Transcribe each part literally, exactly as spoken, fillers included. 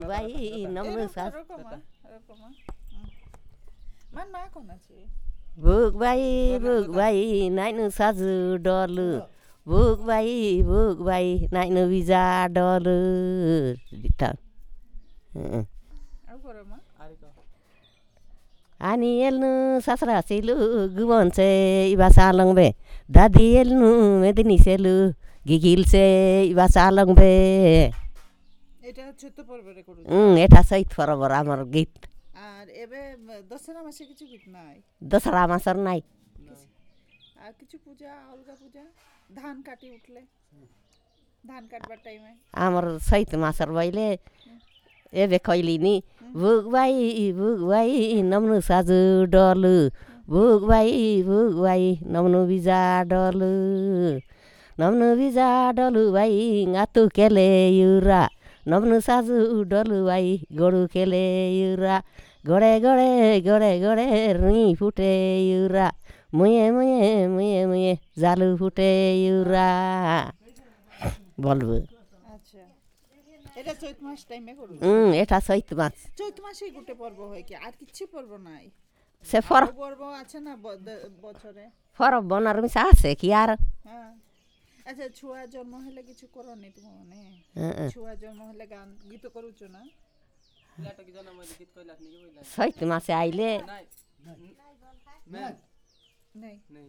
ভাই নমনু সাজ মান মা কোন আছে বুক ভাই বুক ভাই নাইনু সাজু ডলু বুক ভাই বুক ভাই নাইনু বিজা ডলু দিতা আর করো মা Ani elnu sasra silu gumonse ibasalangbe dadi elnu medini selu gigilse ibasalangbe এটা চৈত্র পর্বে করু হুম এটা সৈত পরবর আমার গীত আর এবে দশরা মাসে কিছু গীত নাই দশরা মাসের নাই আর কিছু পূজা অলগা পূজা ধান কাটি উঠলে ধান কাটবার টাইমে আমার সৈত মাসের বইলে এবে কইলিনি বুক ভাই বুক ভাই নমনু সাজু ডলু বুক ভাই বুক ভাই নমনু বিজা ডলু নমনু বিজা ডলু ভাই ngatu kele yura নমনু Saju Dolu ভাই গরু কেলে ইউরা গড়ে গড়ে গড়ে গড়ে রুই ফুটে ইউরা মুয়ে মুয়ে মুয়ে মুয়ে জালু ফুটে ইউরা বলবো আচ্ছা এটা চৈত মাস টাইমে করু হুম এটা চৈত মাস চৈত মাসেই গুটে পর্ব হয় কি আর কিছু পর্ব নাই সে ফর পর্ব আছে না বছরে ফরব বনার মিশা আছে কি আর হ্যাঁ আচ্ছা ছুয়া জন্ম হলে কিছু করো নি তুমি মনে ছুয়া জন্ম হলে গান গীত করুছ না লাটা কি জন্ম হলে গীত কইলাস নি কইলাস চৈত মাসে আইলে নাই नहीं नहीं नहीं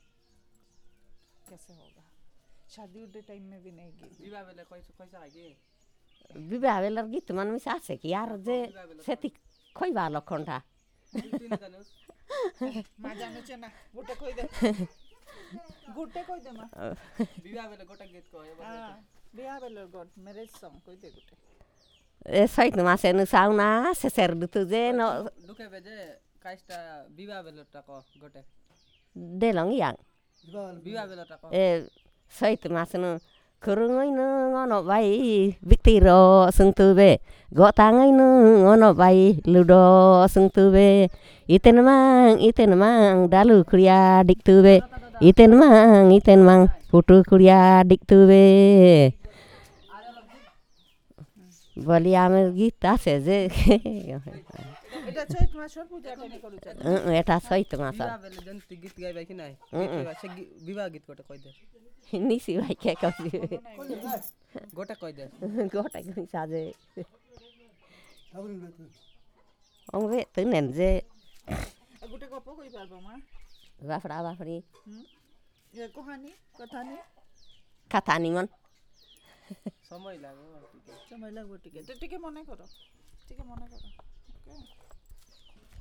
कैसे होगा शादी उड़े टाइम में भी नहीं गई विवाह बेला कैसे कैसे आगे বিবাহ বেলার গীত মান মিশা আছে কি আর যে সেটি খইবা লক্ষণটা তুই না জানোস মা জানো না গোটা কই দে গোটা কই দে মা विवाह बेला गोटा गीत कह हां বিয়া বেলার গট ম্যারেজ সং কই দে গোটা এ চৈত মাসে নু সাউনা শেষের ঋতু যে ঢুকে বেজে কাজটা বিবাহ বেলাটা ক গোটে দেলং ইয়াং বিবাহ বেলাটা ক এ চৈত মাস নু খুরুঙইনো অন বাই বিক্তির সুংতুবে গতাঙইনো অন বাই লুড সুংতুবে ইতেন মাং ইতেন মাং ডালু খুড়িয়া ডিকতুবে ইতেন মাং ইতেন মাং ফুটু খুড়িয়া ডিকতুবে বলি আমার গীত আছে যে এটা চৈত মাসের পূজা টাইমে করুছ এটা চৈত মাস বিবাহ বেলা জন্তি গীত গাইবা কি নাই সে বিবাহ গীত গোটা কই দে নিশি ভাই কে কইছি গোটা কই দে গোটা কই সাজে অংবে তুই নেন যে গোটা গপ কই পারবা মা বাফড়া বাফড়ি হুম এ কাহিনী কথানি কথা নিমন সময় লাগে সময় লাগবে টিকে টিকে মনে করো টিকে মনে করো